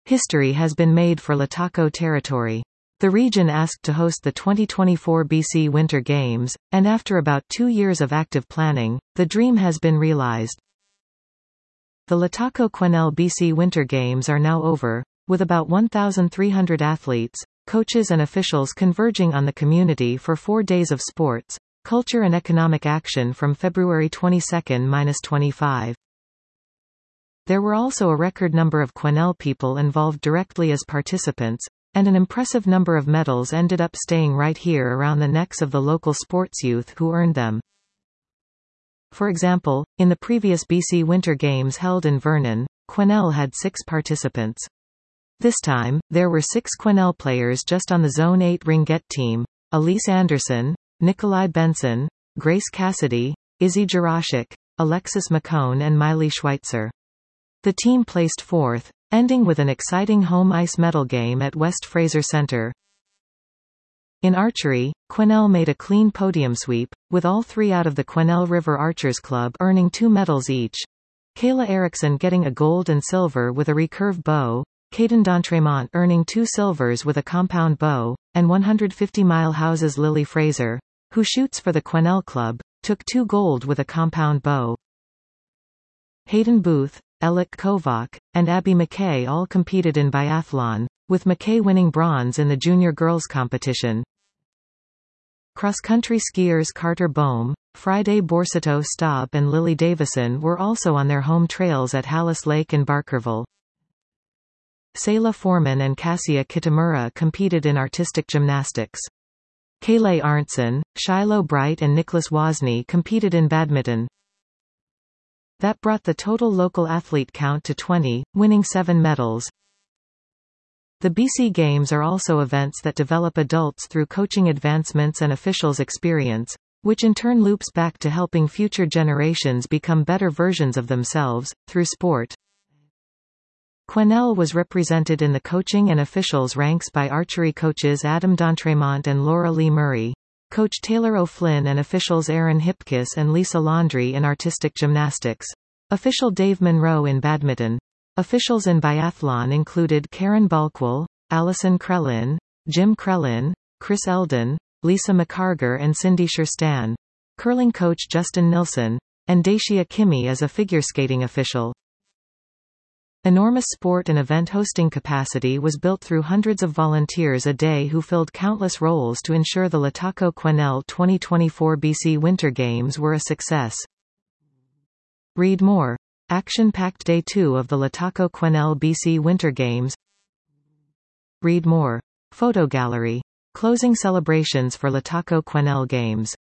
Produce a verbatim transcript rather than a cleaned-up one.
History has been made for Lataco territory. The region asked to host the twenty twenty-four B C Winter Games, and after about two years of active planning, the dream has been realized. The Lataco-Quesnel B C Winter Games are now over, with about one thousand three hundred athletes, coaches and officials converging on the community for four days of sports, culture and economic action from February twenty-second to twenty-fifth. There were also a record number of Quesnel people involved directly as participants, and an impressive number of medals ended up staying right here around the necks of the local sports youth who earned them. For example, in the previous B C Winter Games held in Vernon, Quesnel had six participants. This time, there were six Quesnel players just on the Zone eight Ringette team: Elise Anderson, Nikolai Benson, Grace Cassidy, Izzy Jarashik, Alexis McCone and Miley Schweitzer. The team placed fourth, ending with an exciting home ice medal game at West Fraser Center. In archery, Quesnel made a clean podium sweep, with all three out of the Quesnel River Archers Club earning two medals each. Kayla Erickson getting a gold and silver with a recurve bow, Caden D'Entremont earning two silvers with a compound bow, and one hundred fifty mile House's Lily Fraser, who shoots for the Quesnel Club, took two gold with a compound bow. Hayden Booth, Alec Kovac, and Abby McKay all competed in biathlon, with McKay winning bronze in the junior girls competition. Cross-country skiers Carter Bohm, Friday Borsito Staub and Lily Davison were also on their home trails at Hallis Lake and Barkerville. Sayla Foreman and Cassia Kitamura competed in artistic gymnastics. Kaylay Arntzen, Shiloh Bright and Nicholas Wozni competed in badminton. That brought the total local athlete count to twenty, winning seven medals. The B C Games are also events that develop adults through coaching advancements and officials' experience, which in turn loops back to helping future generations become better versions of themselves, through sport. Quesnel was represented in the coaching and officials ranks by archery coaches Adam D'Entremont and Laura Lee Murray, Coach Taylor O'Flynn and officials Aaron Hipkiss and Lisa Laundrie in artistic gymnastics. Official Dave Monroe in badminton. Officials in biathlon included Karen Balkwell, Allison Krellin, Jim Krellin, Chris Eldon, Lisa McCarger and Cindy Sherstan. Curling coach Justin Nilsson, and Dacia Kimmy as a figure skating official. Enormous sport and event hosting capacity was built through hundreds of volunteers a day who filled countless roles to ensure the Lataco-Quesnel twenty twenty-four B C Winter Games were a success. Read more. Action-packed Day two of the Lataco-Quesnel B C Winter Games. Read more. Photo gallery. Closing celebrations for Lataco-Quesnel Games.